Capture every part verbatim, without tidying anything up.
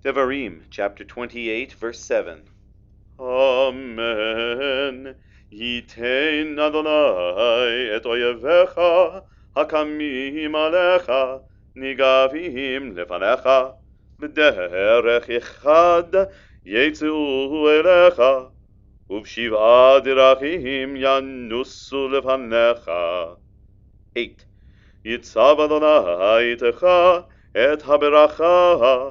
Devarim, chapter twenty-eight, verse seven. Amen. Yiten Adonai et oyevecha hakamim alecha nigavim lefanecha b'derech echad yetzu elecha ובשבעה דרכים ינוסו לפניך. eight. יצב אדוני איתך את הברכה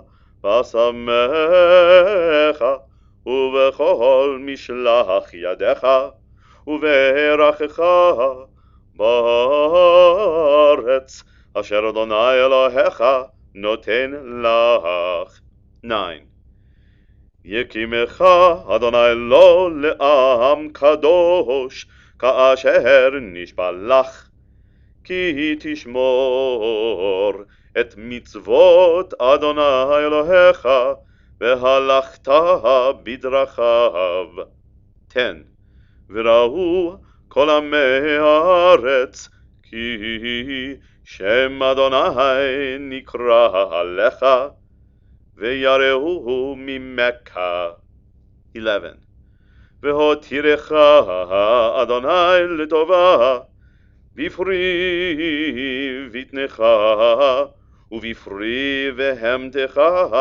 ואשמך ובכל משלח ידך וברכך בארץ אשר אדוני אלוהיך נותן לך. nine. יקימך אדוני לו לעם קדוש כאשר נשבע לך, כי תשמור את מצוות אדוני אלוהיך והלכת בדרכיו. ten. וראו כל עמי הארץ כי שם אדוני נקרא עליך ויראו ממך. eleven. והותירך אדוני לטובה בפרי בטנך ובפרי בהמתך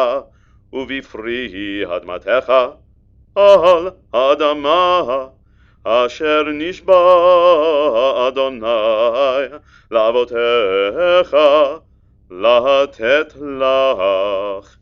ובפרי אדמתך על האדמה אשר נשבע אדוני לאבותיך לתת לך.